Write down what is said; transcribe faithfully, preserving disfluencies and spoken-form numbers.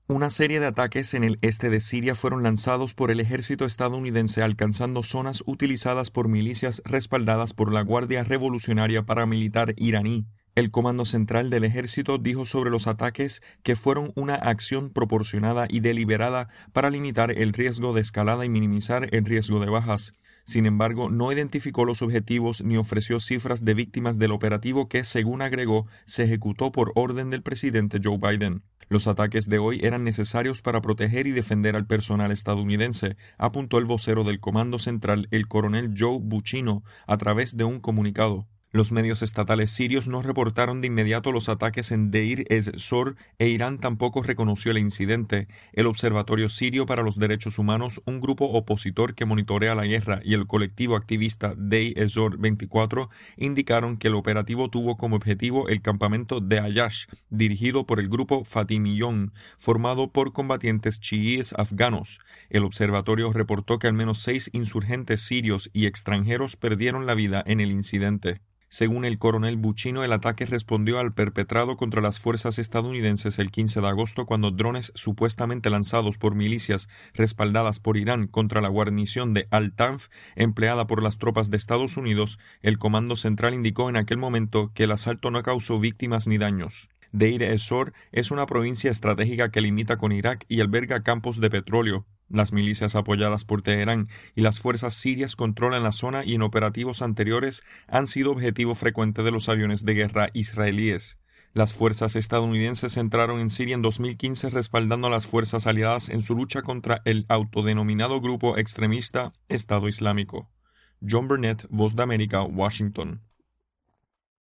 Una serie de ataques en el este de Siria fueron lanzados por el ejército estadounidense alcanzando zonas utilizadas por milicias respaldadas por la Guardia Revolucionaria Paramilitar iraní. El Comando Central del Ejército dijo sobre los ataques que fueron una acción proporcionada y deliberada para limitar el riesgo de escalada y minimizar el riesgo de bajas. Sin embargo, no identificó los objetivos ni ofreció cifras de víctimas del operativo que, según agregó, se ejecutó por orden del presidente Joe Biden. Los ataques de hoy eran necesarios para proteger y defender al personal estadounidense, apuntó el vocero del Comando Central, el coronel Joe Buccino, a través de un comunicado. Los medios estatales sirios no reportaron de inmediato los ataques en Deir ez-Zor e Irán tampoco reconoció el incidente. El Observatorio Sirio para los Derechos Humanos, un grupo opositor que monitorea la guerra, y el colectivo activista Deir ez-Zor veinticuatro indicaron que el operativo tuvo como objetivo el campamento de Ayash, dirigido por el grupo Fatimiyón, formado por combatientes chiíes afganos. El observatorio reportó que al menos seis insurgentes sirios y extranjeros perdieron la vida en el incidente. Según el coronel Buccino, el ataque respondió al perpetrado contra las fuerzas estadounidenses el quince de agosto cuando drones supuestamente lanzados por milicias respaldadas por Irán contra la guarnición de Al-Tanf, empleada por las tropas de Estados Unidos, el Comando Central indicó en aquel momento que el asalto no causó víctimas ni daños. Deir ez-Zor es una provincia estratégica que limita con Irak y alberga campos de petróleo. Las milicias apoyadas por Teherán y las fuerzas sirias controlan la zona y en operativos anteriores han sido objetivo frecuente de los aviones de guerra israelíes. Las fuerzas estadounidenses entraron en Siria en dos mil quince respaldando a las fuerzas aliadas en su lucha contra el autodenominado grupo extremista Estado Islámico. John Burnett, Voz de América, Washington.